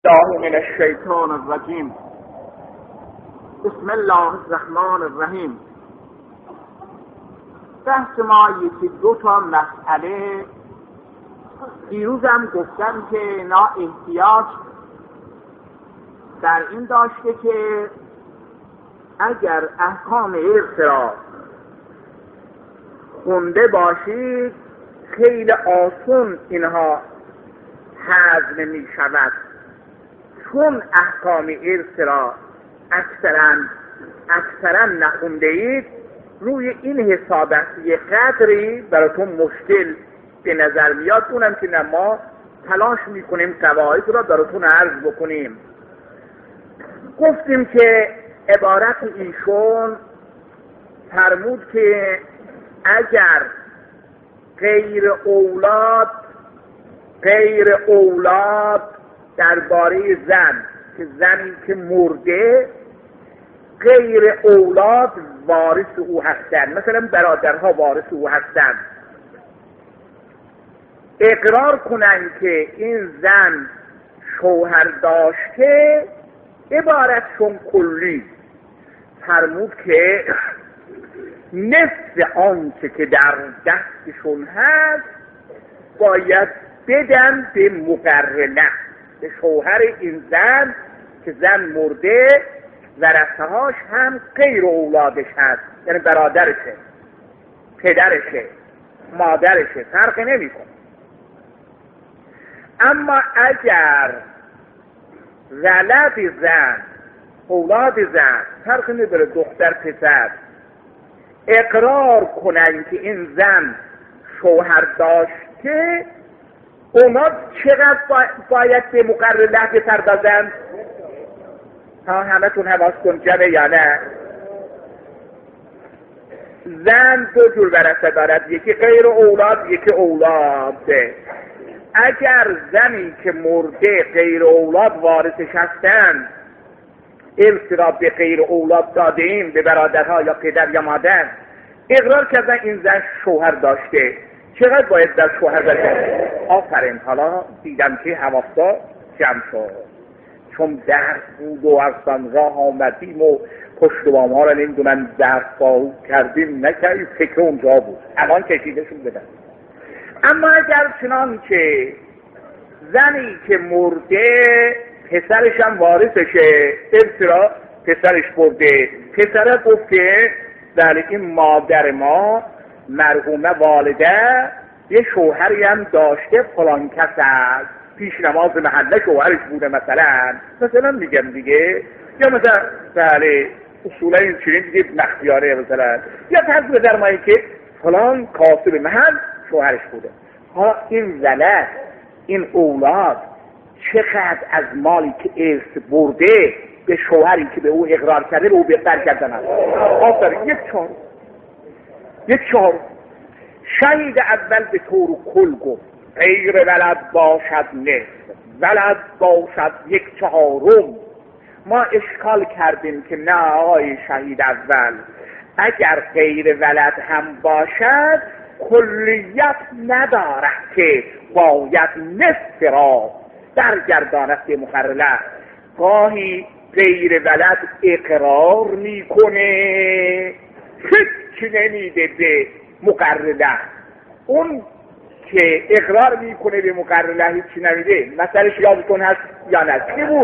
الله من الشیطان الرجیم. بسم الله الرحمن الرحیم. بحث ما یکی دو تا مسئله دیروزم گفتم که نا احتیاج در این داشته که اگر احکام ارث را خونده باشید خیلی آسون اینها هضم می شود، چون احکام ارث را اکثرا نخونده اید. روی این حساب است یه قدری براتون مشکل به نظر میاد، اونم که ما تلاش میکنیم قواعد را براتون عرض بکنیم. گفتیم که عبارت ایشون فرمود که اگر غیر اولاد درباره زن، که زنی که مرده غیر اولاد وارث او هستند، مثلا برادرها وارث او هستند، اقرار کنند که این زن شوهر داشته، عبارتشون کلی فرمود که نصف آنچه که در دستشون هست باید بدن به مقرنه، به شوهر این زن که زن مرده، ورثه‌هاش هم غیر اولادش هست، یعنی برادرشه، پدرشه، مادرشه، فرق نمیکنه. اما اگر ولد زن، اولاد زن، فرق نداره دختر پسر، اقرار کنن که این زن شوهر داشته، اونا چقدر باید به مقرنه بپردازن؟ همه تون حواس کن جمعه یا نه؟ زن دو جور ورثه دارد، یکی غیر اولاد یکی اولاد. اگر زنی که مرده غیر اولاد وارثش هستند، ارث را به غیر اولاد دادیم، به برادرها یا پدر یا مادر، اقرار کردن این زن شوهر داشته، چقدر باید در شوهر بده؟ آفرین، حالا دیدم که حواسا جمع شد، چون درس بود و اصلا راه آمدیم و پشت بام ها را نمیدونن درس فارغ کردیم نکردیم، فکر اونجا بود، الان کشیدشون بدن. اما اگر چنان که زنی که مرده پسرش هم وارثشه، ارث را پسرش برده، پسره گفت که در این مادر ما مرحومه والده یه شوهری هم داشته فلان کس است، پیش نماز محله شوهرش بوده مثلا میگم دیگه، یا مثلا بله اصولا این چنین دیگه مختیاره، مثلا یا فرض بفرمایید که فلان کاسب محل شوهرش بوده. ها این ولد، این اولاد چقدر از مالی که ارث برده به شوهری که به او اقرار کرده به او برگردن است؟ آفرین، یک چهار. شهید اول به طور کل گفت غیر ولد باشد نصف، ولد باشد یک چهارم. ما اشکال کردیم که نه آقای شهید اول، اگر غیر ولد هم باشد کلیت ندارد که باید نصف را درگرداند به مقرنه. گاهی غیر ولد اقرار میکنه، هیچ نمیده به مقرنه، اون که اقرار میکنه به مقرنه هیچ نمیده. مثلش یادتون هست یا نه؟ کی بود؟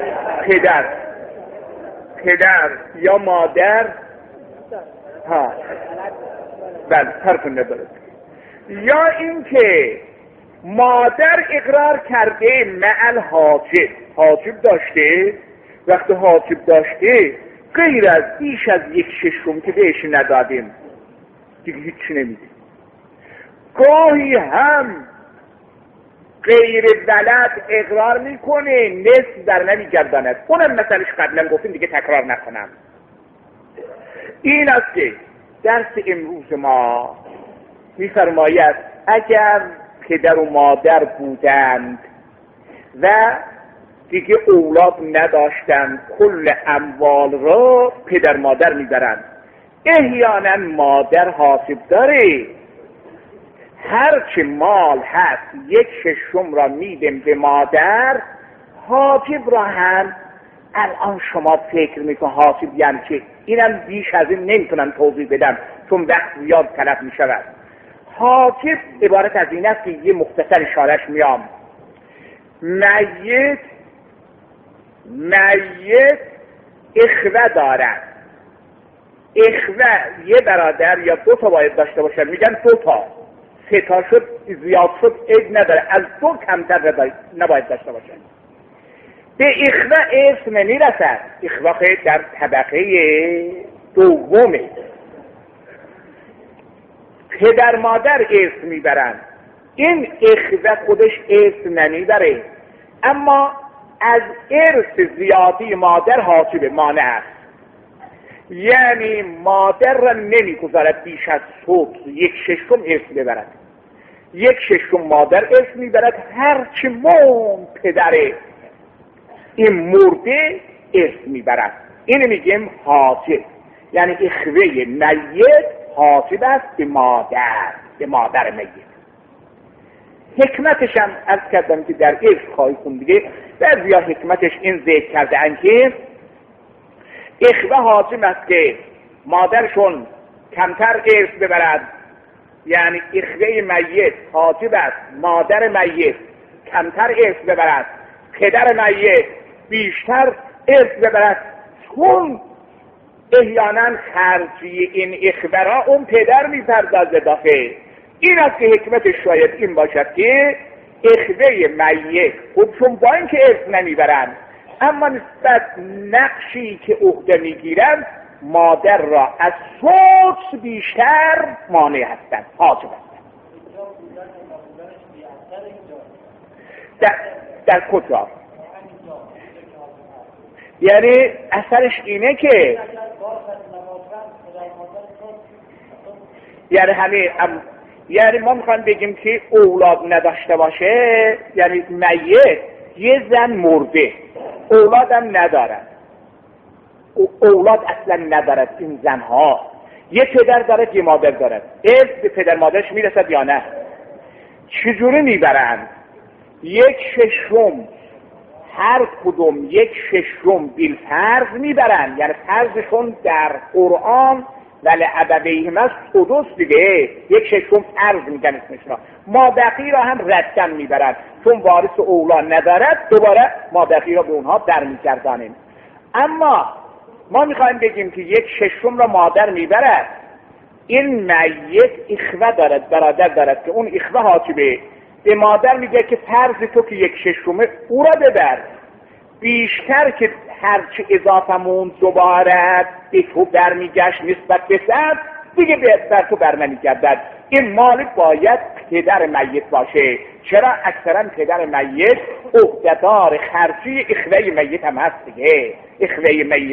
پدر یا مادر، ها بله فرق نداره. یا اینکه مادر اقرار کرده معل حاجب داشته، وقتی حاجب داشته غیر از بیش از یک ششم که بهش ندادیم دیگه هیچ نمیده. گاهی هم غیر ولد اقرار میکنه نصف در نمیگرداند، اونم مثلش قبلا گفتیم دیگه تکرار نکنم. این است که درس امروز ما میفرماید اگر پدر و مادر بودند و دیگه اولاد نداشتند، کل اموال را پدر مادر میبرند. احیانا مادر حاسب داره، هرچه مال هست یک ششم را میدیم به مادر، حاجب را هم الان شما فکر میکن حاجب یعنی چه؟ اینم بیش از این نمیتونم توضیح بدم چون وقت زیاد طلب میشود. حاجب عبارت از این است که یه مختصر اشارهش میام. میت اخوه دارد. اخوه یه برادر یا دو تا باید داشته باشد، میگن دو تا، سه تا شد زیاد شد عیب نداره، از دو کمتر نباید داشته باشد. به اخوه اسم نمیرسد. اخوه در طبقه دومه. پدر مادر اسم میبرن، این اخوه خودش اسم نمیبره، اما از ارث زیادی مادر حاجب مانع است. یعنی مادر را نمیگذارد بیش از صوت 1/6 اسم ببرد. 1/6 مادر اسم میبرد، هرچی مون پدر این مرده اسم میبرد. اینو میگیم حاجب. یعنی اخوه میت حاجب است به مادر میت. حکمتش هم از کردم که در عشق خواهی خون دیگه بعضیا حکمتش این ذکر کرده ان که اخوه حاجب است که مادرشون کمتر ارث ببرد. یعنی اخوه میت حاجب است مادر میت کمتر ارث ببرد، پدر میت بیشتر ارث ببرد، چون احیانا خرجی این اخوه را اون پدر میپردازه داخل. این است که حکمتش شاید این باشد که اخوه میت خودشون با اینکه ارث نمیبرن اما نسبت نقشی که عهده میگیرن مادر را از صوت بیشتر مانع هستند، حاجب هستند. در کجا؟ یعنی اثرش اینه که یعنی ما میخوایم بگیم که اولاد نداشته باشه، یعنی میت یه زن مرده اولادم ندارد، اولاد اصلا ندارد این زنها، یه پدر دارد یه مادر دارد، ارث به پدر مادرش میرسد یا نه؟ چجوری میبرند؟ 1/6 هر کدوم 1/6 بالفرض میبرند. یعنی فرضشون در قرآن ولی ابویهم است سدس دیگه، 1/6 فرض میگن اسمش را. مابقی را هم ردن میبرند چون وارث اولاد ندارد، دوباره مابقی را به اونها در میگردانیم. اما ما میخوایم بگیم که 1/6 را مادر میبرد، این میت اخوه دارد، برادر دارد که اون اخوه حاجبه، به مادر میگه که فرض تو که 1/6 او را ببر، بیشتر که هرچی اضافمون دوباره به تو برمیگشت نسبت به صد دیگه بر تو بر نمیگردد. این مالک باید پدر میت باشه. چرا؟ اکثرا پدر میت عهده‌دار خرجی اخوه میت هم هست دیگه. اخوه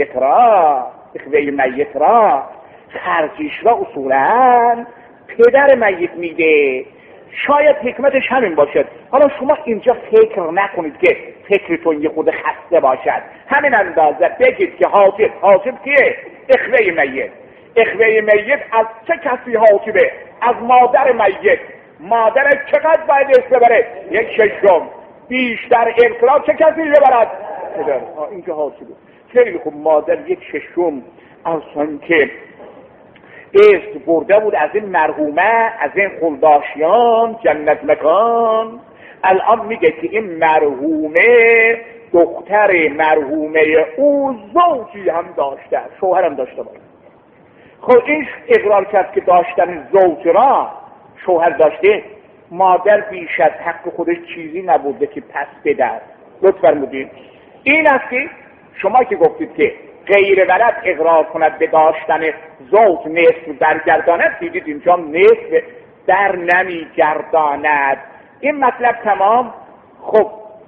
میت را خرجیش را اصولا پدر میت میده. شاید حکمتش همین باشد. حالا شما اینجا فکر نکنید که فکرتون یه خود خسته باشد، همین اندازه بگید که حاجب کیه؟ اخوه میت از چه کسی حاجبه؟ از مادر میت. مادر چقدر باید ارث ببره؟ 1/6. بیشتر ارث را چه کسی ببرد؟ پدر. این که حاجبه. خیلی خوب، مادر 1/6 اصلا که ارث برده بود از این مرحومه، از این خلداشیان جنت مکان. الان میگه که این مرحومه دختر مرحومه او زوجی هم داشته، شوهرم داشته باید. خب این اقرار کرد که داشتن زوج را شوهر داشته، مادر بیش از حق خودش چیزی نبوده که پس بدهد. لطف فرمودین. این است که شما که گفتید که غیر ولد اقرار کند به داشتن زوج نصف برگرداند، دیدید اینجا نصف در نمیگرداند. این مطلب تمام. خب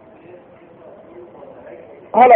حالا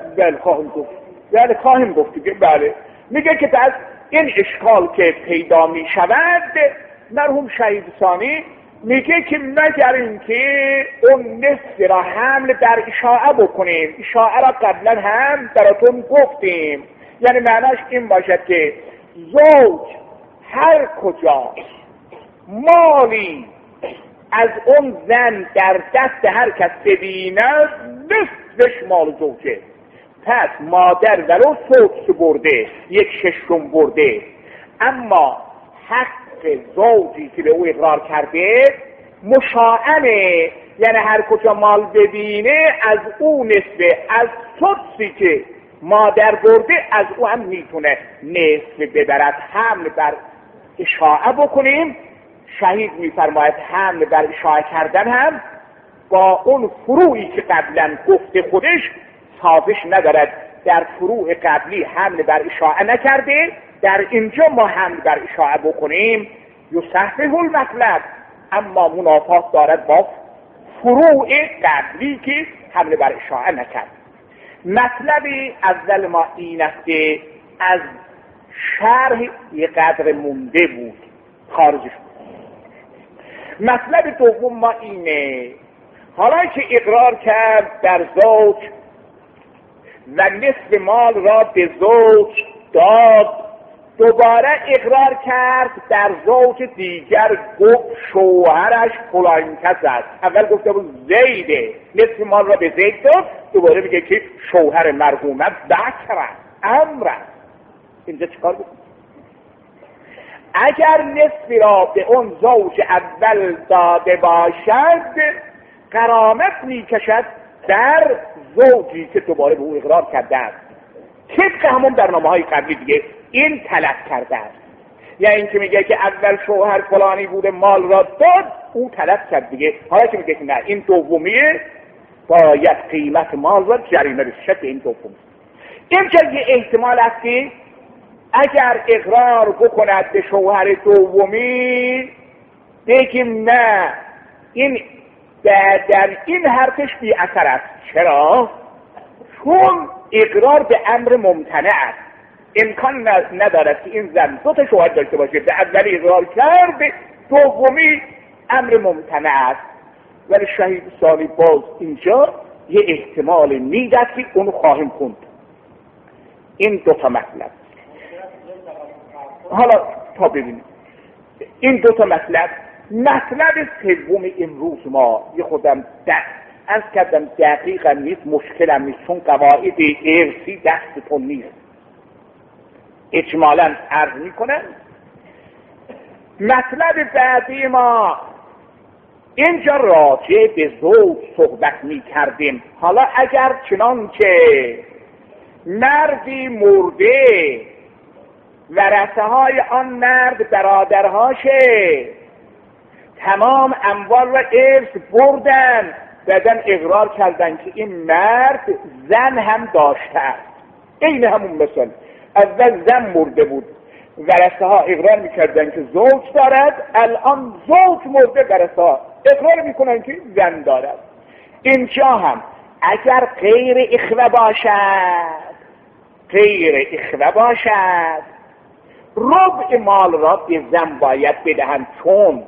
خواهیم گفت دیگه. بله، میگه که از این اشکال که پیدا می شود، مرحوم شهید ثانی میگه که مگر اینکه اون نصف را حمل در اشاعه بکنیم. اشاعه را قبلا هم براتون گفتیم، یعنی معناش این باشد که زوج هر کجا مالی از اون زن در دست هر کس ببیند نصفش مال زوجه. پس مادر ولو سدس برده، 1/6 برده، اما حق زوجی که به او اقرار کرده مشاعنه، یعنی هر کجا مال ببینه از او نصفه، از سدسی که مادر برده از او هم میتونه نصف ببرد. حمل بر اشاعه بکنیم، شهید میفرماید حمل بر اشاعه کردن هم با اون فروعی که قبلا گفته خودش سازش ندارد. در فروع قبلی حمل بر اشاعه نکرده، در اینجا ما حمل بر اشاعه بکنیم یصحح المطلب، اما منافات دارد با فروع قبلی که حمل بر اشاعه نکرد. مطلب اول ما این است که از شرح یه قدر مونده بود خارجش بود. مطلب دوم ما اینه، حالا که اقرار کرد در زوج و نصف مال را به زوج داد، دوباره اقرار کرد در زوج دیگر، گفت شوهرش فلان کس است. اول گفته بود زیده، نصف مال را به زید داد، دوباره میگه که شوهر مرحومه بکر است، امر است. اینجا چیکار بکنیم؟ اگر نصف را به اون زوج اول داده باشد غرامت میکشد در زوجی که دوباره به او اقرار کرده است، طبق همون برنامه‌های قبلی دیگه این طلب کرده است. یا این که میگه که اول شوهر فلانی بوده مال را داد، او طلب کرد دیگه. حالا که میگه که نه این دومیه، باید قیمت مال را جریمه بشه. این دومی. اینجا یه احتمال است که اگر اقرار بکند به شوهر دومی بگیم نه این در این حرفش بی اثر است. چرا؟ چون اقرار به امر ممتنع است. امکان ندارد که این زن دو تا شوهر داشته باشه. به اولی اقرار کرد، دومی امر ممتنع است. ولی شهید ثانی باز اینجا یه احتمال میدهد که اونو خواهیم خوند. این دو تا مطلب. حالا تا ببینیم این دو تا مطلب. مطلب سوم امروز ما یه خودم از کردم دقیقا نیست، مشکلم نیست، چون قواعد ارثی دستتون نیست، اجمالا عرض میکنم. مطلب بعدی ما اینجا راجع به زوج صحبت میکردیم. حالا اگر چنان که مردی مرده ورثه های آن مرد برادرهاشه تمام اموال را ارث بردن، بعدن اقرار کردن که این مرد زن هم داشته است. این همون مثال، اول زن مرده بود، ورثه ها اقرار میکردن که زوج دارد، الان زوج مرده، ورثه ها اقرار میکنن که زن دارد. اینجا هم اگر غیر اخوه باشد ربع مال را به زن باید بدهند، چون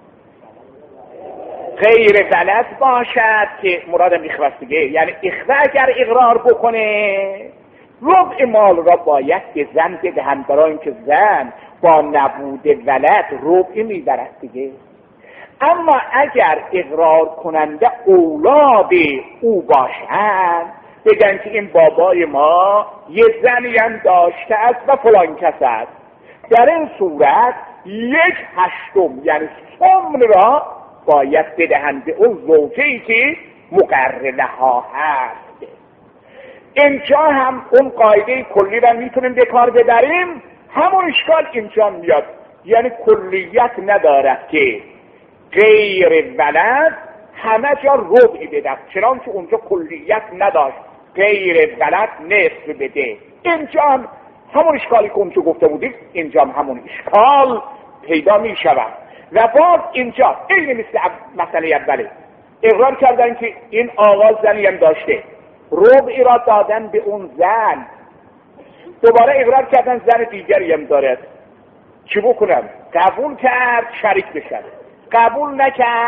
غیر غلط باشد که مرادم اخوه دیگه، یعنی اخوه اگر اقرار بکنه ربع مال را باید به زن بدهند، برای اینکه زن با نبود ولد ربع میبرد دیگه. اما اگر اقرار کننده اولاد او باشند بگن که این بابای ما یه زنی هم داشته است و فلان کس است، در این صورت 1/8 یعنی ثمن را باید بدهند به اون زوجه‌ای که مقرره ها هست. اینجا هم اون قاعده کلی را میتونیم به کار ببریم. همون اشکال اینجا میاد، یعنی کلیت ندارد که غیر ولد همه جا ربعی بده، چنانکه اونجا کلیت نداشت غیر ولد نصف بده. اینجا هم همون اشکالی که اونجا گفته بودیم اینجا هم همون اشکال پیدا می شود. و باز اینجا این مثل مسئله اوله، اقرار کردن که این آقا زنی هم داشته، ربعی را دادن به اون زن، دوباره اقرار کردن زن دیگری هم دارد. چی بکنم؟ قبول کرد شریک بشن، قبول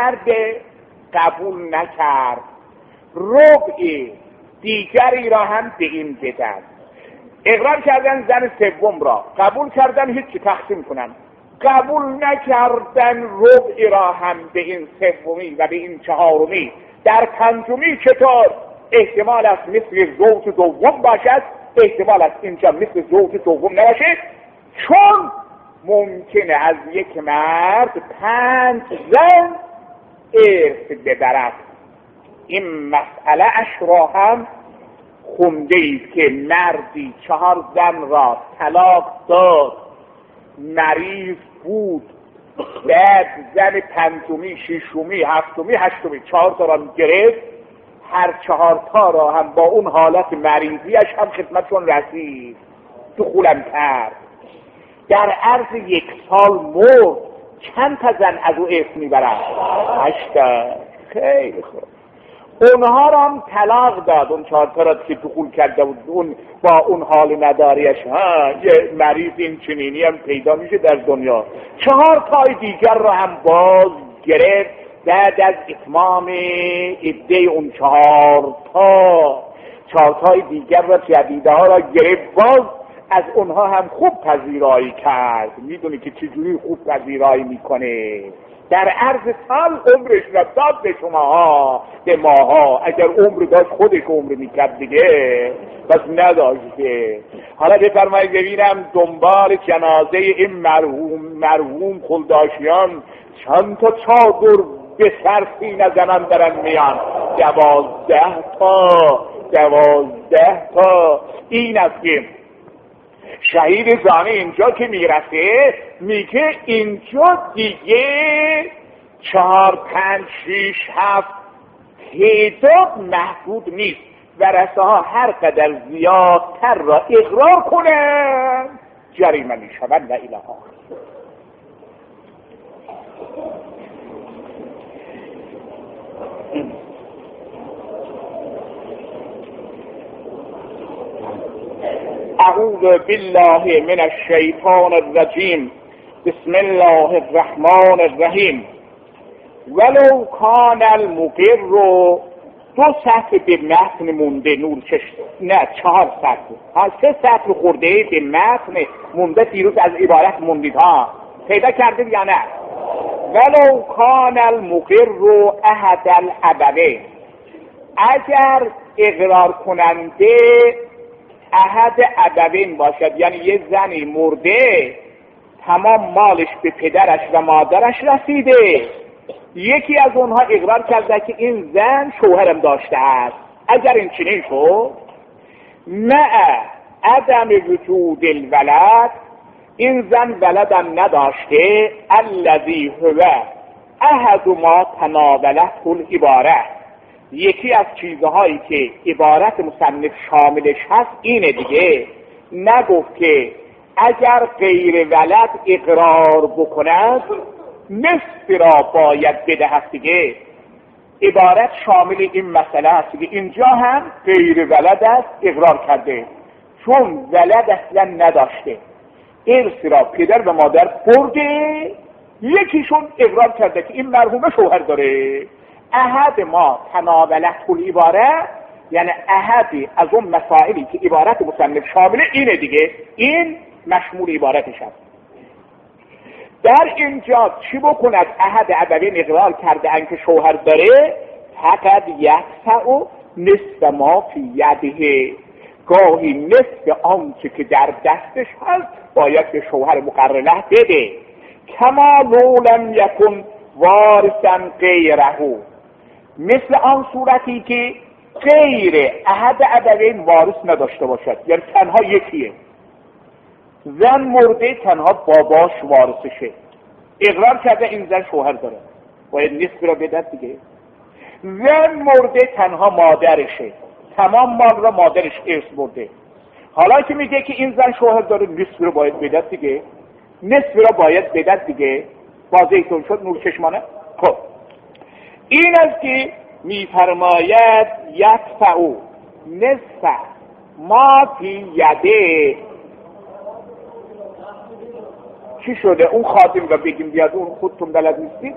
نکرد ربع دیگری را هم به این بدن. اقرار کردن زن سوم را، قبول کردن هیچی تقسیم کنن، قبول نکردن ربعی را هم به این سومی و به این چهارمی، در پنجمی چطور احتمال است مثل زوج دوم باشد، احتمال است اینجا مثل زوج دوم نباشه، چون ممکنه از یک مرد 5 زن ارث ببرد. این مسئله اش را هم خونده اید که مردی 4 زن را طلاق داد، مریض بود، بعد زن پنجمی، ششمی، هفتمی، هشتمی 4 تا را گرفت، هر 4 تا را هم با اون حالت مریضیش هم خدمتشون رسید، دخولم کرد. در عرض 1 سال مرد. چند تا زن از او ارث میبرن؟ 8 تا. خیلی خوب. اونها را هم طلاق داد، اون 4 تا را که دخول کرده بود، اون با اون حال نداریش، یه مریض این چنینی هم پیدا میشه در دنیا. 4 تای دیگر را هم باز گرفت بعد از اتمام عده اون 4 تای دیگر را، جدیده ها را گرفت، باز از اونها هم خوب پذیرایی کرد. میدونی که چجوری خوب پذیرایی میکنه. در عرض سال عمرش را داد به شماها، به ماها. اگر عمر داشت خودش عمر میکرد دیگه، بس نداشته. حالا بفرمایید ببینم دنبال جنازه این مرحوم خلداشیان چند تا چادر به سرسی نزنن درن میان؟ 12 تا. این است که شهید زانه اینجا که میرسه میگه اینجا دیگه 4 5 6 7 تعداد محدود نیست. ورثه ها هر قدر زیادتر را اقرار کنن جریمه میشوند و الی آخر. اعوذ بالله من الشیطان الرجیم. بسم الله الرحمن الرحیم. ولو کان المقر 2 سطر به متن مونده، نور چشم نه 4 سطر، 3 سطر خورده به متن مونده. دیروز از عبارت موندید ها، پیدا کردید یا نه؟ ولو کان المقر احد الابوین، اگر اقرار کننده احد ابوین باشد، یعنی یه زنی مرده تمام مالش به پدرش و مادرش رسیده، یکی از اونها اقرار کرده که این زن شوهرم داشته است، اگر این چنین شد مع عدم وجود الولد، این زن ولدم نداشته، الذی هو احد ما تناولته العباره، یکی از چیزهایی که عبارت مصنف شاملش هست اینه دیگه. نگفت که اگر غیر ولد اقرار بکند نصف را باید بدهد دیگه. عبارت شامل این مسئله هست که اینجا هم غیر ولد است، اقرار کرده، چون ولد اصلا نداشته، ارث را پدر و مادر برده، یکیشون اقرار کرده که این مرحومه شوهر داره. احد ما تناولته العباره، یعنی احدی از اون مسائلی که عبارت مصنف شامله اینه دیگه، این مشمول عبارتش هست. در اینجا چی بکند؟ احد ابوین اقرار کرده ان که شوهر داره، فقط یدفع نصف ما فی یده، گاهی نصف آنچه که در دستش هست باید به شوهر مقرر له بده. کما لو لم یکن وارثا غیره، مثل آن صورتی که غیر احد ابوین وارث نداشته باشد، یعنی تنها یکیه، زن مرده تنها باباش وارثشه، اقرار کرده این زن شوهر داره، باید نصف را بدهد دیگه. زن مرده تنها مادرشه، تمام مال را مادرش ارث برده، حالا که میگه که این زن شوهر داره نصف را باید بدهد دیگه، نصف را باید بدهد دیگه. واضحتون شد نور چشمانه؟ خب این است که میفرماید یدفع نصف ما فی یده. چی شده؟ اون خاتم را بگیم بیاد، اون خودتون بلد نیستید.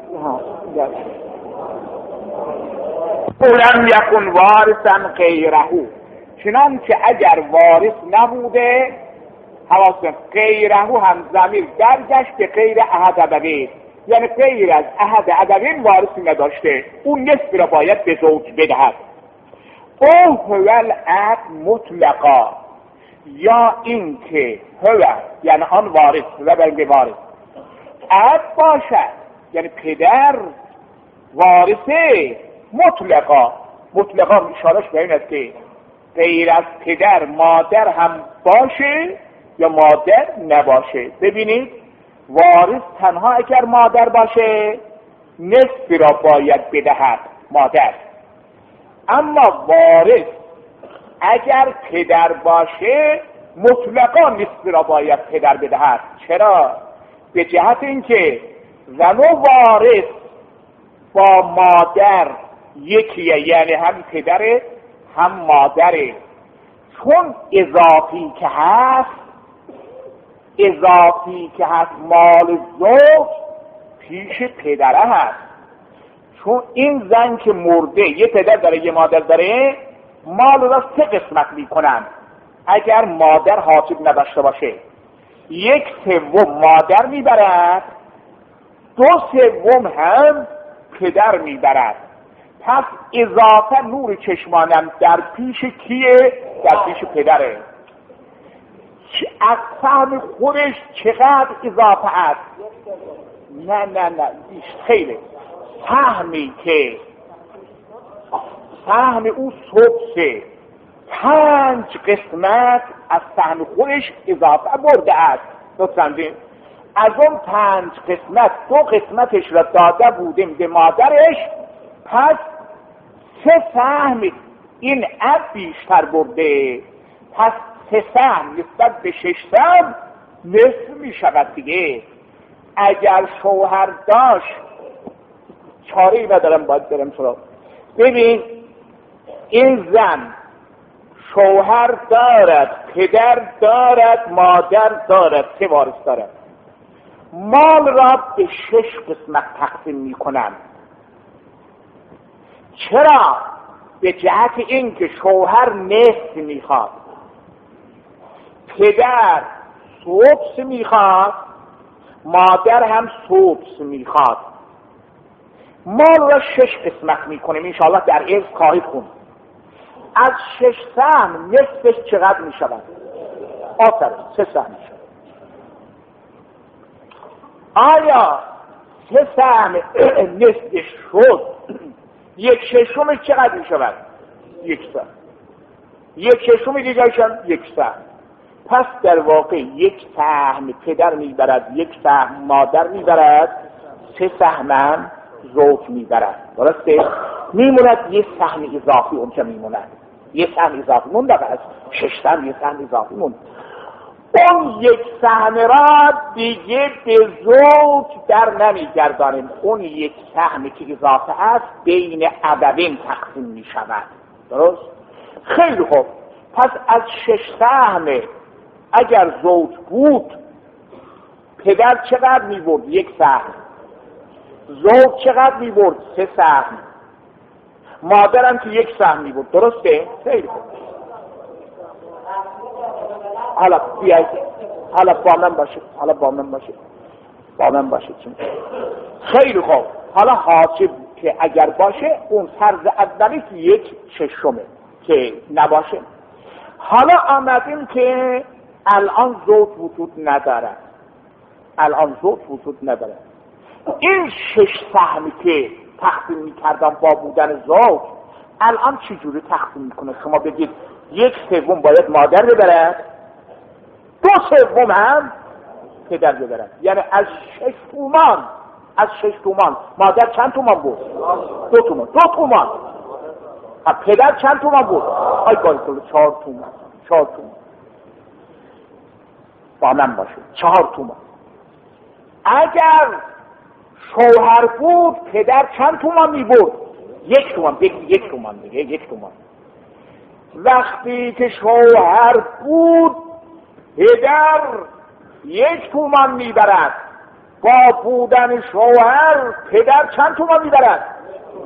اولم یکن وارثا غیره، چنانچه اگر وارث نبوده حواستون غیره هم ضمیر درگشت به غیر احد ابوین، یعنی غیر از احد ابوین وارثی نداشته، اون نصف را باید به زوج بدهد. او هو الاب مطلقا، یا این که هو یعنی آن وارث و بنده وارث اب باشد، یعنی پدر وارثه مطلقا. مطلقا اشارش به این است که غیر از پدر مادر هم باشه یا مادر نباشه. ببینید وارث تنها اگر مادر باشه نصف را باید بدهد مادر، اما وارث اگر پدر باشه مطلقا نصف را باید پدر بدهد. چرا؟ به جهت اینکه زن و وارث با مادر یکیه، یعنی هم پدره هم مادره. چون اضافی که هست مال زوج پیش پدره هست. چون این زن که مرده یه پدر داره یه مادر داره، مال را 3 قسمت میکنن. اگر مادر حاجب نداشته باشه 1/3 مادر میبرد، 2/3 هم پدر میبرد. پس اضافه نور چشمانم در پیش کیه؟ در پیش پدره. از سهم خودش چقدر اضافه است؟ نه خیلی سهمی که سهم او سدسه 5 قسمت از سهم خودش اضافه برده است. لطفاً از اون 5 قسمت 2 قسمتش را داده بودیم به مادرش، پس 3 سهم این اب بیشتر برده، پس 3 سهم نسبت به 6 سهم نصف می شود دیگه. اگر شوهر داشت چاره‌ای ندارم، باید برم سراغ. ببین این زن شوهر دارد، پدر دارد، مادر دارد، 3 وارث دارد. مال را به 6 قسمت تقسیم می کنم. چرا؟ به جهت این که شوهر نصف میخواد، پدر سدس میخواد، مادر هم سدس میخواد. مال را 6 قسمت میکنیم انشاءالله در عرض خواهید خوند. از 6 سهم نصفش چقدر میشود؟ آفرین 3 سهم میشود. آیا 3 سهم نصفش شد 1/6 چقدر میشود؟ 1 سهم. 1/6 دیگرشم 1 سهم. پس در واقع 1 سهم پدر میبرد، 1 سهم مادر میبرد، 3 سهم زوج میبرد. درسته؟ میموند 1 سهم اضافی اونجا میموند. 1 سهم اضافی موند، از 6 سهم 1 سهم اضافی موند. اون 1 سهم را دیگه به زوج در نمیگردانیم. اون 1 سهمی که اضافه است بین ابوین تقسیم می شود. درست؟ خیلی خوب. پس از 6 سهم اگر زوج بود پدر چقدر می برد؟ 1 سهم. زوج چقدر می برد؟ 3 سهم. مادرم که 1 سهم می برد. درسته؟ خیلی خوب. حالا بیایید، حالا با من باشه چون خیلی خوب. حالا حاجب که اگر باشه اون فرض اولی که 1/6 که نباشه. حالا آمدیم که الان زوج وجود نداره. این 6 سهمی که تقسیم می‌کردم با بودن زوج الان چجوری تقسیم میکنه؟ شما بگید 1/3 باید مادر ببرد، 2/3 هم پدر ببرد. یعنی از 6 تومان مادر چند تومان بود؟ 2 تومان. 2 تومان. پدر چند تومان بود؟ آی بایستول 4 تومان. 4 تومان. با من باشه 4 تومان. اگر شوهر بود پدر چند تومان می بود؟ 1 تومان. بگید 1 تومان دیگه. 1 تومان. وقتی که شوهر بود پدر 1 تومان میبرد. با بودن شوهر پدر چند تومان میبرد؟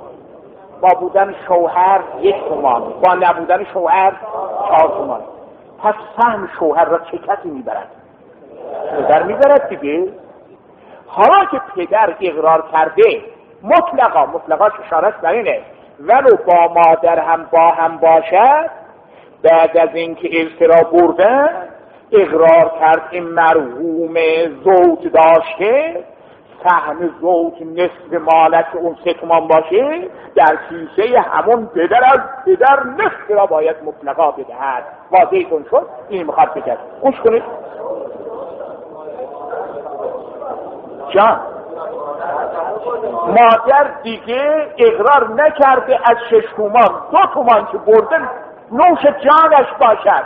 با بودن شوهر 1 تومان. با نبودن شوهر 4 تومان. پس سهم شوهر را چه کسی میبرد؟ پدر میبرد دیگه. حالا که پدر اقرار کرده مطلقاش اشارش بر اینه ولو با مادر هم با هم باشد، بعد از اینکه ارث را بردن اقرار کرد این مرحوم زوج داشته، سهم زوج نصف مالک اون 3 تومان باشه، در کیسه همون پدر از پدر نصف را باید مطلقا بدهد. واضحتون شد؟ این میخواد بگه. گوش کنید جان، مادر دیگه اقرار نکرده از 6 تومان 2 تومان که بردن نوش جانش باشد.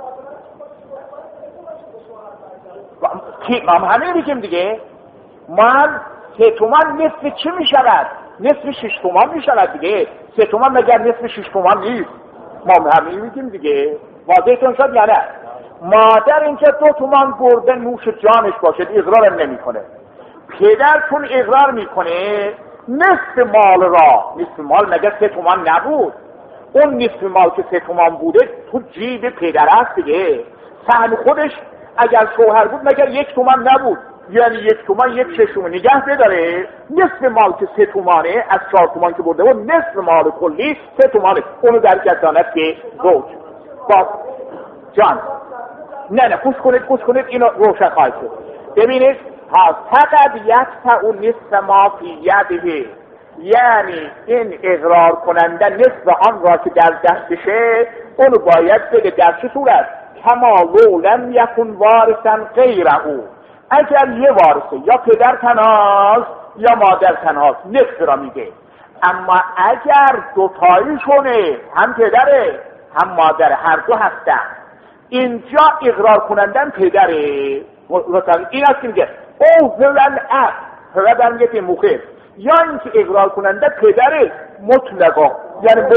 ما همین میگیم دیگه، من 3 تومان نصف چی میشود؟ نصف 6 تومان میشود دیگه. 3 تومان مگر نصف 6 تومان نیست؟ ما همین میگیم دیگه. واضحتون شد یا نه؟ مادر اینجا 2 تومان برده نوش جانش باشد، اقرارم نمی کنه. پدر چون اقرار میکنه نصف مال را، نصف مال مگر 3 تومان نبود؟ اون نصف مال که 3 تومان بوده تو جیب پدر است دیگه. سهم خودش اگر شوهر بود مگر 1 تومان نبود؟ یعنی 1 تومان 1/6 نگه بداره. نصف مال که 3 تومانه از 4 تومان که برده بود، نصف مال کلی 3 تومانه، اونو در گرداند که زوج. باز جان نه گوش کنید اینو روشن خواهد شد. ببینید فقط یقطع نصف ما فی یده، یعنی این اقرار کننده نصف آن را که در دستشه اونو باید بده. در چه صورت؟ کما لو لم یکن وارثا غیره، اگر یه وارثه یا پدر تنهاست یا مادر تنهاست نصف را میده. اما اگر دوتاییشونه، هم پدره هم مادر هر دو هستن، اینجا اقرار کنندن پدره. این است که میگه او هلن اب هلن برمیگه مخیر، یا اینکه اقرار کننده پدره مطلقا، یعنی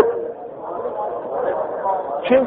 چه؟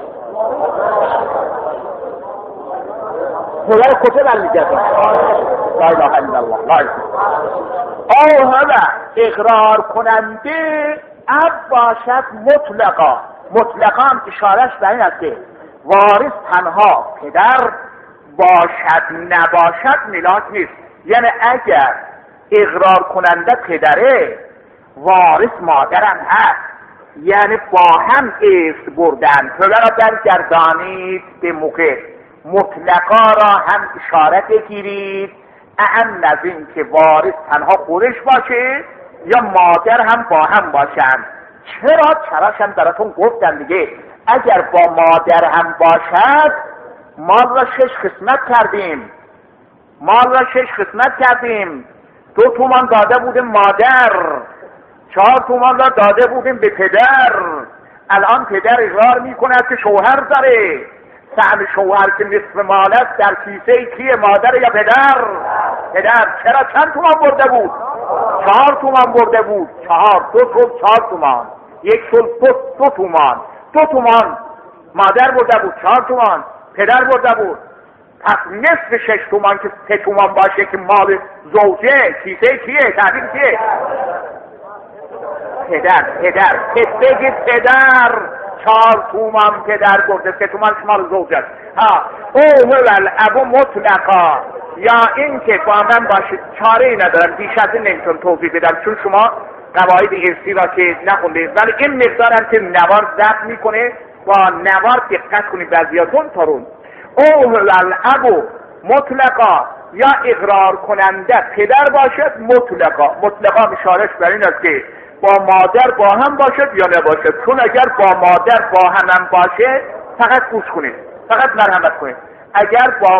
هلن کجا برمیگه؟ لا اله الا الله لا اله. او هلن اقرار کننده اب باشد مطلقا اشارش به این است که وارث تنها پدر باشد نباشد ملاک نیست. یعنی اگر اقرار کننده پدره وارث مادرم هست، یعنی با هم ارث بردن، پدر را برگردانید به موقع، مطلقا را هم اشارت بگیرید اهم از این که وارث تنها خودش باشه یا مادر هم با هم باشن. چراشم براتون گفتم دیگه. اگر با مادر هم باشد مال را 6 قسمت کردیم. 2 تومان داده بودیم مادر، 4 تومان را داده بودیم به پدر. الان پدر اقرار میکنه که شوهر داره، سهم شوهر که نصف مال است در کیسه کیه؟ مادر یا پدر؟ پدر. چرا چند تومان برده بود؟ 4 تومان برده بود. 4 تومان، 1 2 تومان. 2 تومان مادر برده بود، 4 تومان پدر برده بود. پس نصف 6 تومان که 3 تومان باشه که مال زوجه، کیسه کیه؟ تحویل کیه؟ پدر. بگید پدر 4 تومان پدر برده، 3 تومان مال زوجه. او هلل ابو مطلقا، یا این که با من باشید. چاره ندارم، بیش از این نمیتونم توضیح بدم چون شما قواعد ارثی را که نخوندید، ولی این مقدار هم که نوار ضبط میکنه با نوار دقت کنید بعضیاتون تارون. او الابو مطلقا، یا اقرار کننده پدر باشد مطلقا مشارش بر این است که با مادر با هم باشد یا نباشد. چون اگر با مادر با هم باشه، فقط گوش کنید، فقط مرحمت کنید، اگر با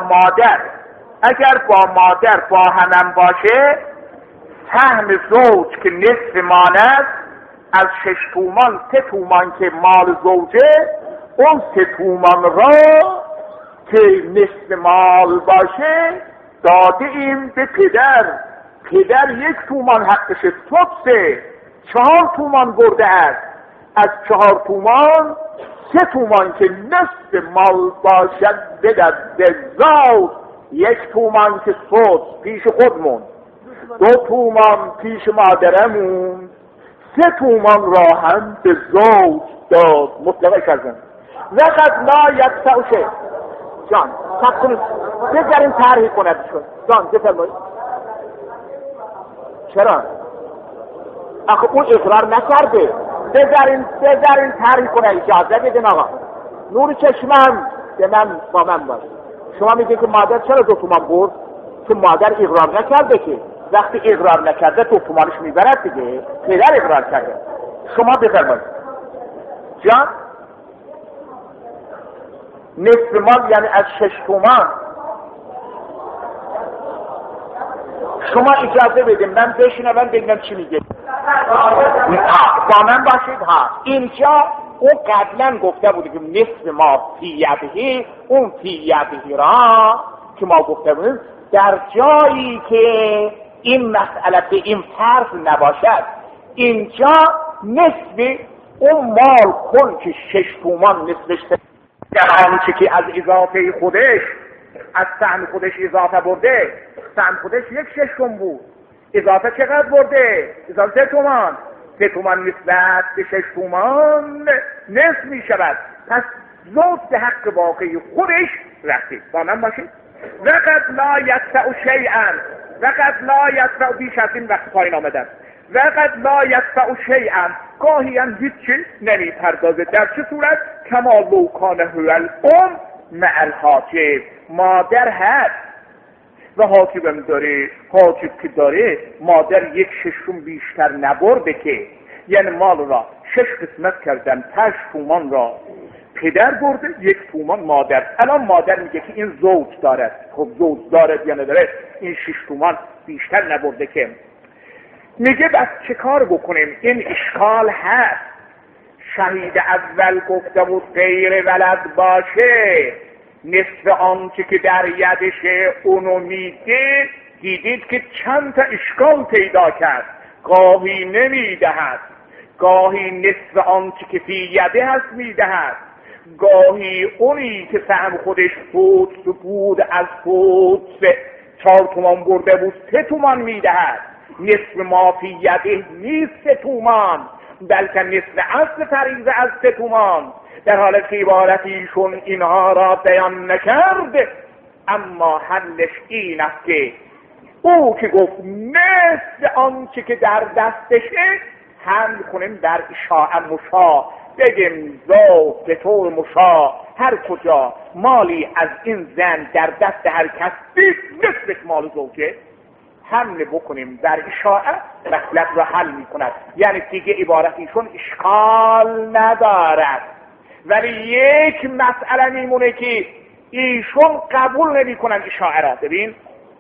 مادر با هم باشه، سهم زوج که نصف مال است از 6 تومان 3 تومان که مال زوجه، اون 3 تومان را که نصف مال باشه داده ایم به پدر. 1 تومان حقشه، سدسه 4 تومان برده است. از 4 تومان 3 تومان که نصف مال باشد بدد به زوج. 1 تومان که سدس پیش خودمون، 2 تومان پیش مادرمون، 3 تومان را هم به زوج داد. مطلقه کردن وقت لا یقطع شیء، جان سب کنید بذارین طرحی کند شد جان بفرمایید. چرا؟ آخه اون اقرار نکرده. بذارین طرحی کنه. اجازه بدین آقا. نور چشمم به من با من باش. شما میگه که مادر چرا 2 تومان برد؟ چون مادر اقرار نکرده. که وقتی اقرار نکرده 2 تومانش میبرد دیگه. پدر اقرار کرده. شما بفرمایید جان. نصف مال یعنی از 6 تومان. شما اجازه بدین من بشینم ببینم چی میگه. با من باشید ها. اینجا اون قبلا گفته بودی که نصف ما فی یدهی، اون فی یدهی را که ما گفته بودیم در جایی که این مسئله به این فرض نباشد، اینجا نصف اون مال کن که 6 تومان نصفش در آنچه که از اضافه خودش از سهم خودش اضافه برده، سهم خودش 1/6 بود. اضافه چقدر برده؟ اضافه 3 تومان. 3 تومان نسبت به 6 تومان نصف می شود. پس زوج به حق باقی خودش رسید. با من باشید. وقت لا یدفع شیئا، وقت لا یدفع بیش از این وقت پایین آمدن. وقت لا یدفع شیئا، گاهی هم هیچی نمی پردازه. در چه صورت؟ کما لو کان هو الام مع الحاجب. مادر هست و حاجبم داره. حاجب که داره مادر 1/6 بیشتر نبرده که، یعنی مال را 6 قسمت کردن. 8 تومان را پدر برده، 1 تومان مادر. الان مادر میگه که این زوج دارد. خب زوج دارد یا نداره؟ این 6 تومان بیشتر نبرده که. میگه بس چه کار بکنیم؟ این اشکال هست. شهید اول گفته بود غیر ولد باشه، نصف آنچه که در یدشه اونو میده. دیدید که چند تا اشکال پیدا کرد. گاهی نمیدهد، گاهی نصف آنچه که فی یده هست میدهد، گاهی اونی که سهم خودش بود از فوت 4 تومان برده بود 3 تومان میدهد. نصف ما فی یده نیست 3 تومان، بلکه نصف اصل فریضه از 3 تومان. در حالت که عبارتیشون اینها را بیان نکرد، اما حلش این است که او که گفت نصف آنچه که در دستشه حمل کنیم در اشاع مشاع، بگیم زوج به طور مشاع هر کجا مالی از این زن در دست هر کس بیست نصفش مال زوجه حمل بکنیم در اشاعه، مطلب را حل می کند. یعنی دیگه عبارتیشون اشکال ندارد. ولی یک مسئله میمونه که ایشون قبول نمی کنن اشاعه را. ببین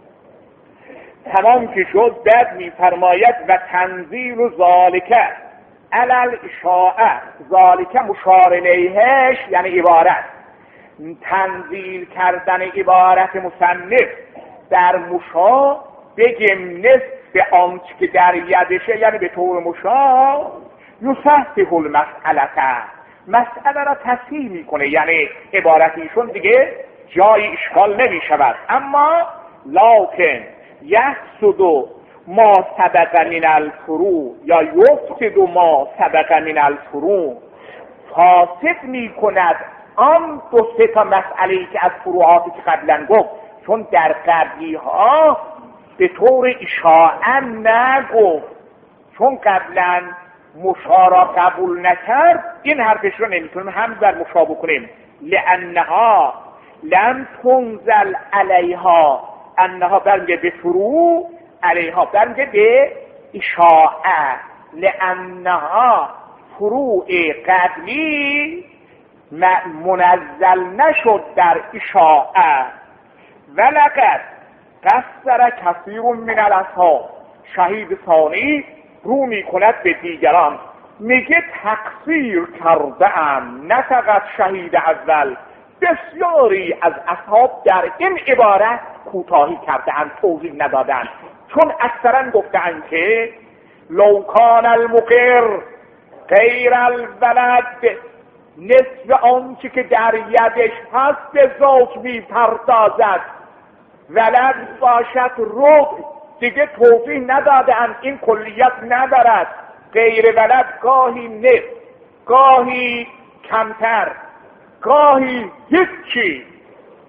تمام که شد بعد می فرماید و تنزیل ذالکه علل اشاعه. ذالکه مشار الیهش یعنی عبارت. تنزیل کردن عبارت مصنف در مشاع، بگیم نصف آنچه که در یدشه، یعنی به طور مشاع یصحح المسئله، مسئله را تصحیح میکنه. یعنی عبارتیشون دیگه جای اشکال نمی شود. اما لکن یفسد ما سبق من الفروع یا یفسد ما سبق من الفروع، فاسد می کند آن 2-3 تا مسئله‌ای که از فروعاتی که قبلا گفت. چون در قبلی ها به طور اشاعه نگفت، چون قبلا مشارا قبول نکرد، این حرفش رو نمیتونیم هم در مشا بکنیم. لانها لم تنزل علیها، انها برمیگه به فروع، علیها برمیگه به اشاعه. لانها فروع قبلی منزل نشد در اشاعه. ولقد قصر کثیر من الاصحاب. شهید ثانی رو می کند به دیگران، میگه تقصیر کرده ام، نه فقط شهید اول، بسیاری از اصحاب در این عبارت کوتاهی کرده ام، توضیح ندادن. چون اکثرا گفتن که لو کان المقر غیر الولد، نصف آنچه که در یدش هست به زوج می پردازد، ولد باشد ربع. دیگه توضیح ندادن، این کلیت ندارد. غیر ولد گاهی نصف، گاهی کمتر، گاهی هیچی.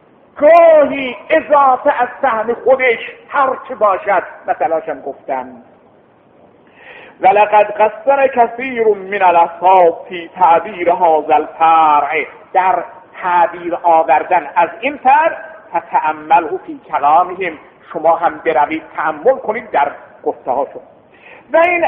گاهی اضافه از سهم خودش هر چه باشد، مثلاشم گفتم ولقد قصر کثیر من الاصحاب فی تعبیر هذا الفرع، در تعبیر آوردن از این فرع، فتأمله فی کلامهم، شما هم بروید تأمل کنید در گفته هاشون. و این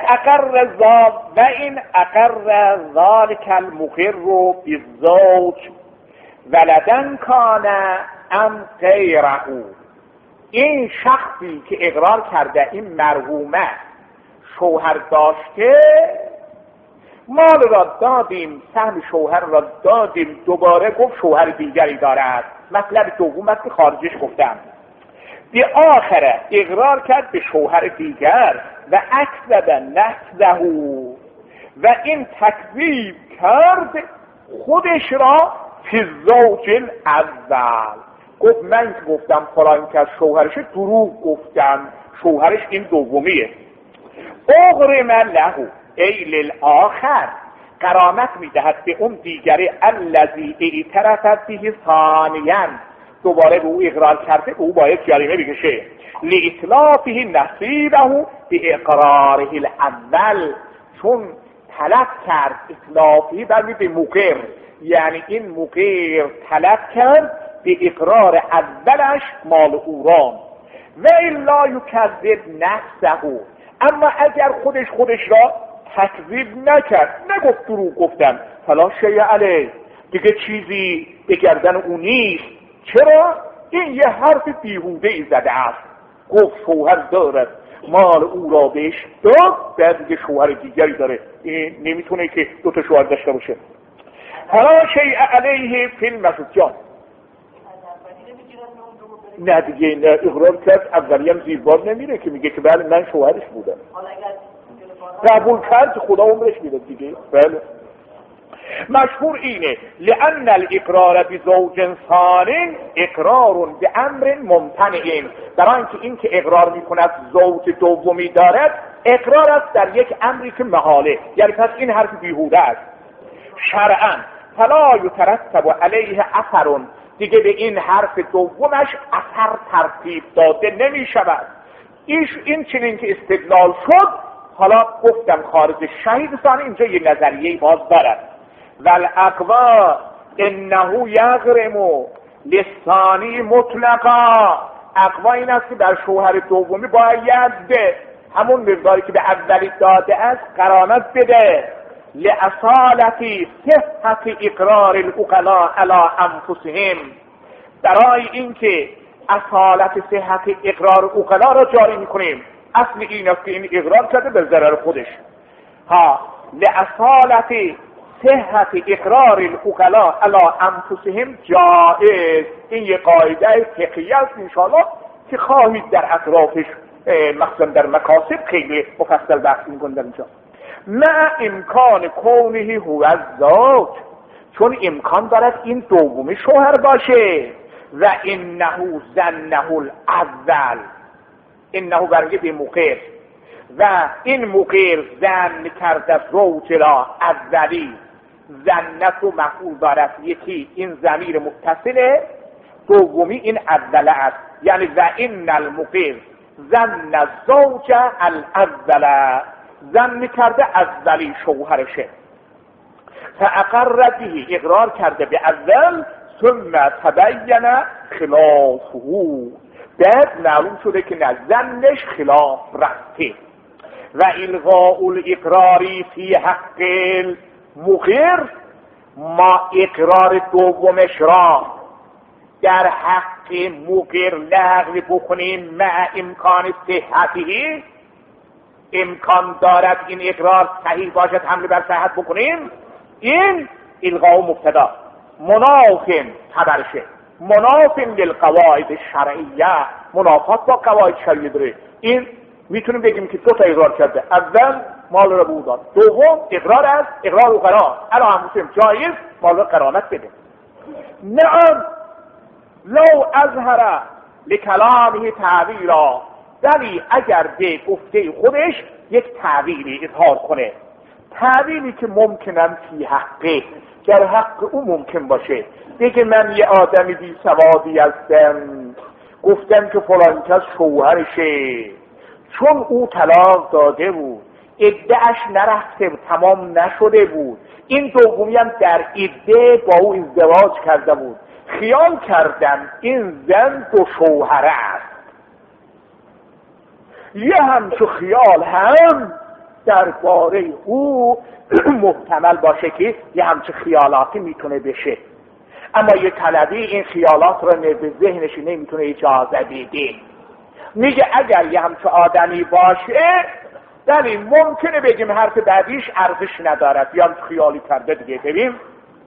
اقر ذلک المقر بالزوج ولدن کان ام غیره، این شخصی که اقرار کرده این مرحومه شوهر داشته، مال را دادیم، سهم شوهر را دادیم، دوباره گفت شوهر دیگری دارد، مطلب دوم است که خارجش گفتم. به آخره اقرار کرد به شوهر دیگر و اکذب نفسه، و این تکذیب کرد خودش را فی الزوج الاول، گفت من که گفتم فلان که از شوهرش دروغ گفتم، شوهرش این دومیه. اغرم له ای للآخر، غرامت میدهد به اون دیگری الذی اعترف به ثانیا، دوباره به او اقرار کرده، به او باید جریمه بکشه. لإتلافه نصیبه به اقراره الاول، چون طلب کرد اطلافی برمی به مقر، یعنی این مقر طلب کرد به اقرار اولش مال او را. و الا یکذب نفسه، اما اگر خودش را تکذیب نکرد، نگفت دروغ گفتم، فلا شیء علیه، دیگه چیزی به گردن او نیست. چرا؟ این یه حرف بیهوده ای زده است، گفت شوهر دارد، مال او را بهش داد، بعد دیگه شوهر دیگری داره، این نمیتونه که دوتا شوهر داشته باشه. فلا شیء علیه فی المسجد، نه دیگه نه، اقرار کرد اولی هم زیربار نمیره که میگه که بله من شوهرش بودم، قبول کرد خدا عمرش میده دیگه. بله مشهور اینه لأن الاقرار بزوج ثان اقرار بامر ممتنع، برای اینکه این که اقرار میکند زوج دومی دارد، اقرار است در یک امری که محاله، یعنی پس این حرف بیهوده است شرعا. فلا یترتب علیه اثر، دیگه به این حرف دومش اثر ترتیب داده نمی شود. این چنین که استدلال شد، حالا گفتم خارج شهید ثانی اینجا یه نظریه باز دارد. والاقوا انه یغرم للثانی مطلقا، اقوا این است که در شوهر دومی باید به همون مقداری که به اولی داده است غرامت بده، لاصالتی صحت اقرار العقلاء علی انفسهم، برای اینکه اصالت صحت اقرار عقلاء را جاری میکنیم. اصل این است که این اقرار کرده به ضرر خودش. لاصالت صحت اقرار العقلاء علی انفسهم جائز، این یه قاعده فقهی است انشاءالله که خواهید در اطرافش مخصوصا در مکاسب خیلی مفصل بحث میکنم در اینجا. مع امکان کونه هو الزوج، چون امکان دارد این دومی شوهر باشه. و انه ظنه الاول، انه برگه به مقر، و این مقر ظن کرده زوج را اولی، ظنت و مفعول دارد، یکی این ضمیر متصله، دومی این اوله است، یعنی و ان المقر ظن الزوج الاول، ظن کرده اولی شوهرشه. فاقر به، اقرار کرده به اول، ثم تبین خلافه، بعد معلوم شده که نه ظنش خلاف رفته. و الغاء الاقراری فی حق المقر، ما اقرار دومش را در حق مقر لغو بکنیم مع امکان صحته، امکان دارد این اقرار صحیح باشد حمله بر صحت بکنیم، این الغاء مبتدا منافن خبرشه، منافن للقواعد الشرعیه، منافات با قواعد شرعی داره. این میتونیم بگیم که دو تا اقرار کرده، اول مال را به او داد، دوم اقرار است، اقرار عقلاء علی انفسهم جایز، مال را غرامت بده. نعم لو اظهر لکلامه تعبیرا، ولی اگر به گفته خودش یک تعبیری اظهار کنه، تعبیری که ممکنن فی حقه، در حق او ممکن باشه. دیگه من یه آدمی بی سوادی هستم، گفتم که فلان کس شوهرشه، چون او طلاق داده بود، عده‌اش نرفته بود، تمام نشده بود، این دومی هم در عده با او ازدواج کرده بود، خیال کردم این زن دو شوهره است. یه همچو خیال هم درباره او محتمل باشه که یه همچو خیالاتی میتونه بشه، اما یه طلبی این خیالات رو به ذهنش نمیتونه اجازه بده. میگه اگر یه همچو آدمی باشه، یعنی ممکنه بگیم حرف بعدیش ارزش ندارد، یا خیالی کرده دیگه. ببین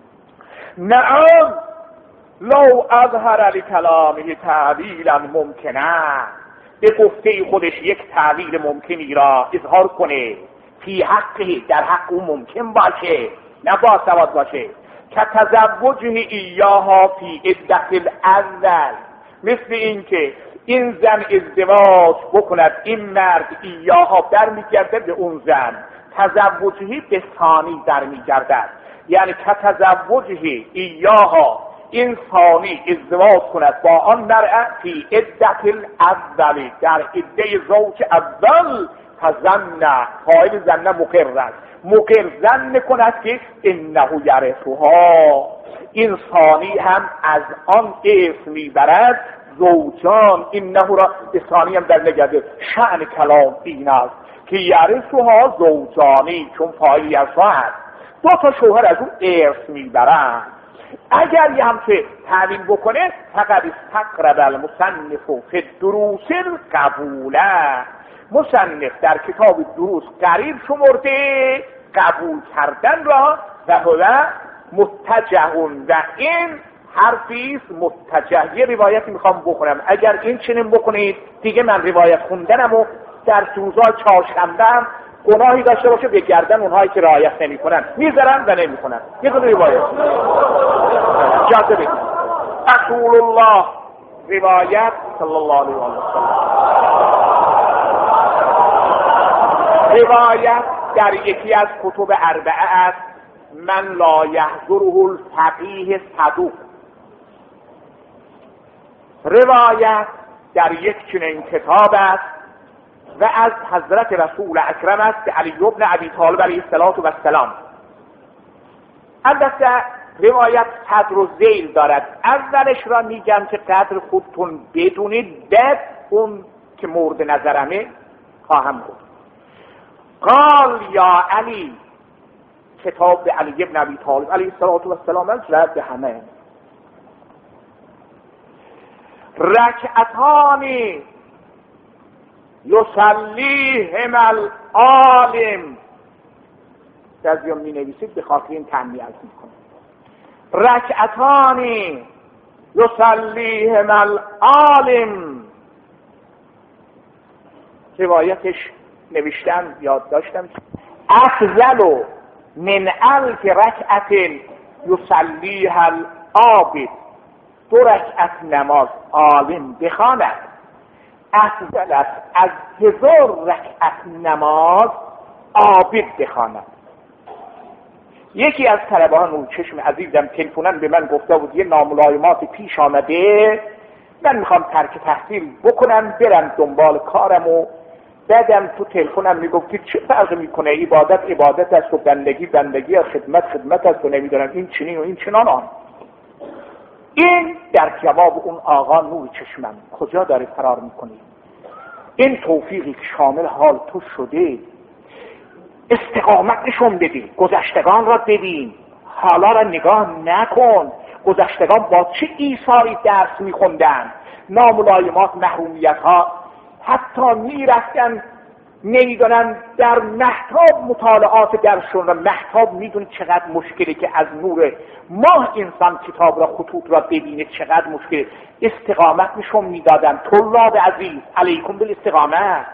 نعم لو اظهر لکلامه تعویلا ممکنه، به گفته خودش یک تعویل ممکنی را اظهار کنه، فی حقه، در حق او ممکن باشه، نه با سواد باشه، که تزوجه ایاها فی عدت الاول، مثل این که این زن ازدواج بکند، این مرد ایاها برمیگرده به اون زن، تزوجه به ثانی برمیگردد، یعنی که تزوجه ایاها، این ثانی ازدواج کند با آن مرد فی عدت الاول، در عده زوج اول، فظن، فاعل ظن مقر است، مقر ظن کند که انه یرثها، این ثانی هم از آن ارث میبرد، زوجان، اینه را به ثانی هم در نگرده. شأن کلام این است که یرثها زوجانی، چون فاعلی از هست، دو تا شوهر از اون ارث میبرند. اگر یه همچه تعلیم بکنه، فقط استقرب المصنف فی الدروس القبوله، مصنف در کتاب دروس قریب شمرده قبول کردن را، و هو متجهون، و این حرفیست متجه. یه روایتی میخوام بخونم، اگر این چنین بکنید دیگه من روایت خوندنم و در روزهای چهارشنبه هم گناهی داشته باشه به گردن اونهایی که رعایت نمی کنن، میذارن و نمی کنن. یه دونه روایت اجازه بدید. رسول الله، روایت صلی الله علیه و سلم، روایت در یکی از کتب اربعه است، من لا یحضره الفقیه صدوق. روایت در یک چنین کتاب است و از حضرت رسول اکرم است که علی بن ابی طالب علیه السلام. البته روایت قدر و ذیل دارد. اولش را میگم که قدر خودتون بدونید، بعد اون که مورد نظرمه خواهم گفت. قال یا علی، کتاب به علی بن ابی طالب علیه السلام است، رد همه. رکعتانی یصلیهم العالم، بعضی می نویسید به خاطر این تنبیه از میکنه. رکعتانی یصلیهم العالم، روایتش نوشتم، یاد داشتم، افضل من الف رکعت یصلیها العابد، دو رکعت نماز عالم بخواند افضل است از 1000 رکعت نماز عابد بخواند. یکی از طلبه‌ها نورچشم عزیزم تلفنن به من گفته بود یه ناملایمات پیش آمده، من میخوام ترک تحصیل بکنم برم دنبال کارم، و بعدم تو تلفنم میگفت که چه فرق میکنه، عبادت است و بندگی است، خدمت است و نمیدونم این چنین و این چنان. این در جواب اون آقا نور چشمم کجا داره فرار میکنی؟ این توفیقی که شامل حال تو شده، استقامت نشون بدی، گذشتگان را ببین، حالا را نگاه نکن، گذشتگان با چه ایثاری درس میخوندن، ناملایمات، محرومیت ها، حتی میرفتن نمیدونن در مهتاب مطالعات درشون، و مهتاب میدونی چقدر مشکلی که از نور ماه انسان کتاب را، خطوط را ببینه، چقدر مشکل. استقامت نشون میدادن. طلاب عزیز علیکم بالاستقامت،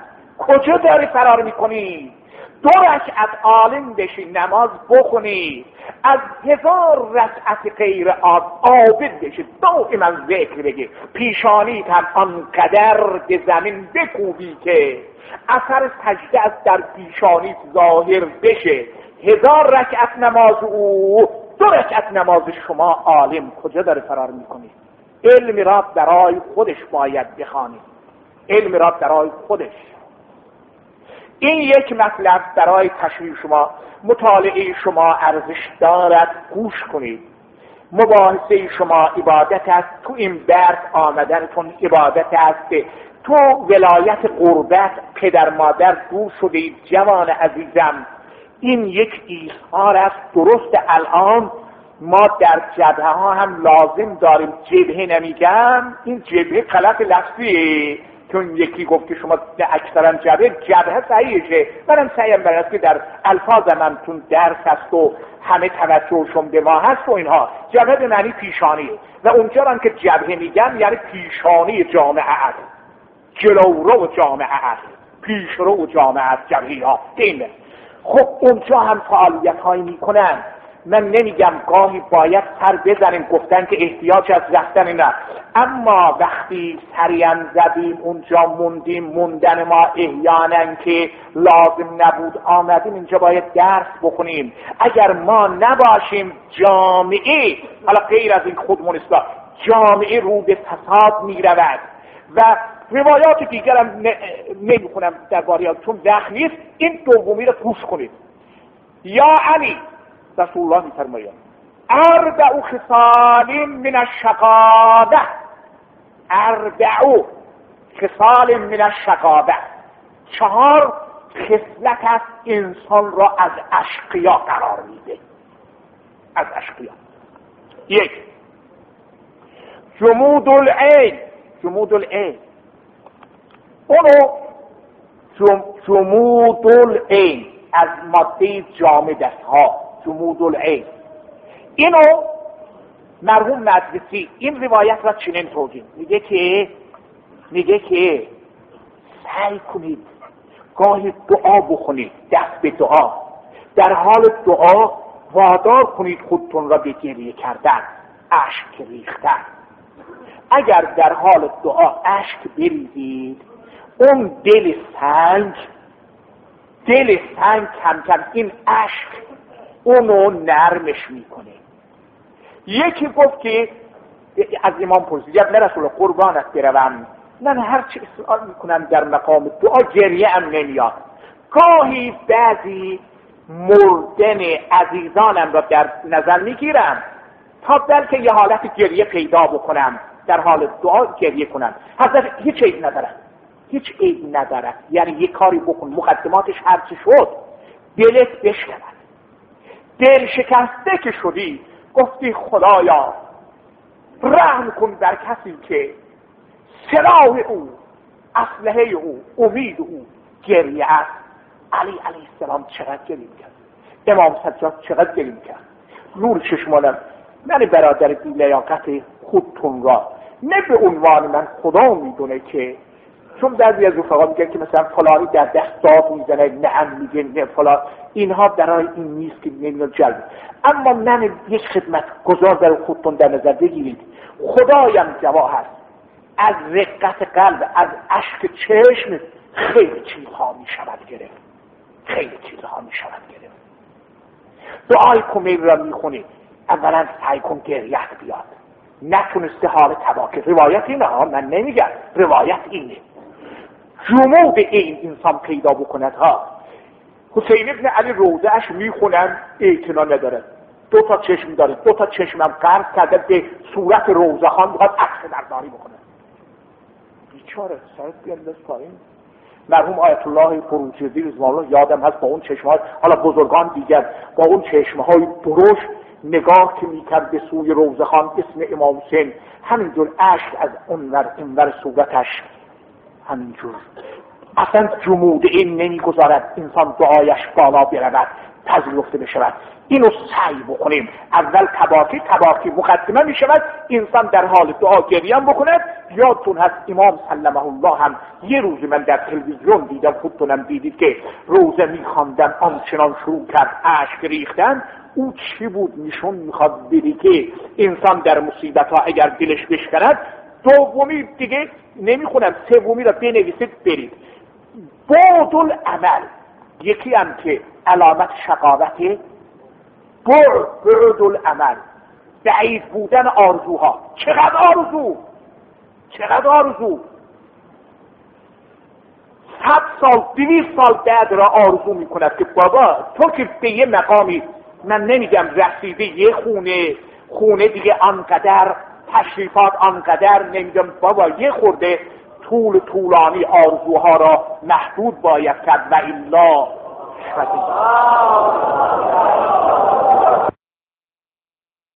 کجا داری فرار میکنی؟ 2 رکعت عالم بشی، نماز بخونی، از 1000 رکعت غیر عابد بشی، دائما ذکر بگی، پیشانیت هم آنقدر به زمین بکوبی که اثر سجده از در پیشانیت ظاهر بشه. 1000 رکعت نماز او، 2 رکعت نماز شما. عالم کجا داره فرار میکنی؟ علم را برای خودش باید بخوانی، علم را برای خودش. این یک مطلب برای تشریح شما. مطالعه شما ارزش دارد، گوش کنید. مباحثه شما عبادت است، تو این درس آمدنتون عبادت است. تو ولایت قربت پدر مادر دور شدید جوان عزیزم، این یک ایثار است. درست الان ما در جبهه ها هم لازم داریم، جبهه نمیگم، این جبهه غلط لفظیه، چون یکی گفت که شما اکثرا جبهه صحیحشه. منم سعیم برست که در الفاظ من تون درس هست و همه توجهشون به ما هست و اینها. جبهه به معنی پیشانیه و اونجا هم که جبهه میگم یعنی پیشانی جامعه است، جلورو جامعه است، پیشرو جامعه است جبهه ها اینه. خب اونجا هم فعالیت هایی میکنن. من نمیگم گاهی باید سر بزنیم، گفتن که احتیاج از رفتن نه، اما وقتی سریم زدیم اونجا موندن ما احیانا که لازم نبود آمدیم اینجا باید درس بخونیم. اگر ما نباشیم جامعه، حالا غیر از این خودمون اصلاح، جامعه رو به فساد میرود. و روایات دیگر هم نمیخونم درباره چون وقت نیست. این دومی رو گوش کنید. یا علی، رسول الله می‌فرماید 4 خصال من الشقاوة، 4 خصال من الشقاوة، 4 خصلت است انسان را از اشقیا قرار میده، از اشقیا. 1 جمود العین، جمود العین، اونو جمود العین از ماده جامد است ها، جمود العین. اینو مرحوم مجلسی این روایت را چنین توجیه میگه که سعی کنید گاهی دعا بخونید، دست به دعا، در حال دعا وادار کنید خودتون را به گریه کردن، اشک ریختن. اگر در حال دعا اشک بریزید، اون دل سنگ کم کم این اشک اونو نرمش میکنه. یکی گفت که از امام پرسید یا رسول قربانت بروم، من هر چی سوال میکنم در مقام دعا گریه ام نمیاد. گاهی بعضی مردن عزیزانم را در نظر میگیرم تا بلکه یه حالت گریه پیدا بکنم، در حال دعا گریه کنم. حضرت هیچ عیب ندارد، یعنی یه کاری بکن، مقدماتش هرچی شد دلت بشکند. دل شکسته که شدی گفتی خدایا رحم کن بر کسی که سلاح او، اسلحه او، امید او گریه است. علی علیه السلام چقدر گریه کرد، امام سجاد چقدر گریه کرد. نور چشمانم، من برادر بی لیاقت خودتون را نه به عنوان من خدا میدونه که، چون بعضی از رفقا میگن که مثلا فلانی در دست داد میزنه، نعم میگه، نه فلان، اینها برای این نیست که نمیاد جلب. اما من یک خدمت گذار در خودتون در نظر بگیرید، خدایم گواه است، از رقت قلب، از اشک چشم خیلی چیزها میشود گرفت، خیلی چیزها میشود گرفت. دعای کمیل را میخونید، اولا سعی کن گریت بیاد. نتونسته حال تباکه، روایت اینه ها، من نمیگم، روایت اینه. جمود این انسان پیدا بکند ها. حسین ابن علی روزه اش میخونن اعتنا نداره، 2 چشم داره، 2 چشمم قرض کرده به صورت روزه خان، بخواد عکس برداری بکنه. بیچاره سرت بیانداز پایین. مرحوم آیت الله فروجردی رضوان الله یادم هست با اون چشم‌های، حالا بزرگان دیگر، با اون چشم‌های درشت نگاه که میکرد به سوی روزه خان اسم امام حسین، همینجور اشک از اونور اینور صورتش همینجور. اصلا جمود این نمیگذارد انسان دعایش بالا برود. پذیرفته بشود. اینو سعی بکنیم. اول تباکی مقدمه می شود، انسان در حال دعا گریه بکند. یادتون هست امام سلمه الله هم یه روز من در تلویزیون دیدم، خودتونم دیدید که روزه می خواندن، آنچنان شروع کرد اشک ریختن. او چی بود؟ نشون میخواد بدی که انسان در مصیبت ها اگر دلش بشکند، دومی دیگه نمیخونم، سومی را بنویسید برید. بعد العمل، یکی هم که علامت شقاوته، بعد العمل، ضعیف بودن آرزوها. چقدر آرزو 100 سال 200 سال بعد را آرزو میکند که بابا تو که به یه مقامی، من نمیگم رسیده، یه خونه دیگه آنقدر تشریفات، آنقدر نمیگم، بابا یه خورده طولانی آرزوها را محدود باید کرد و الا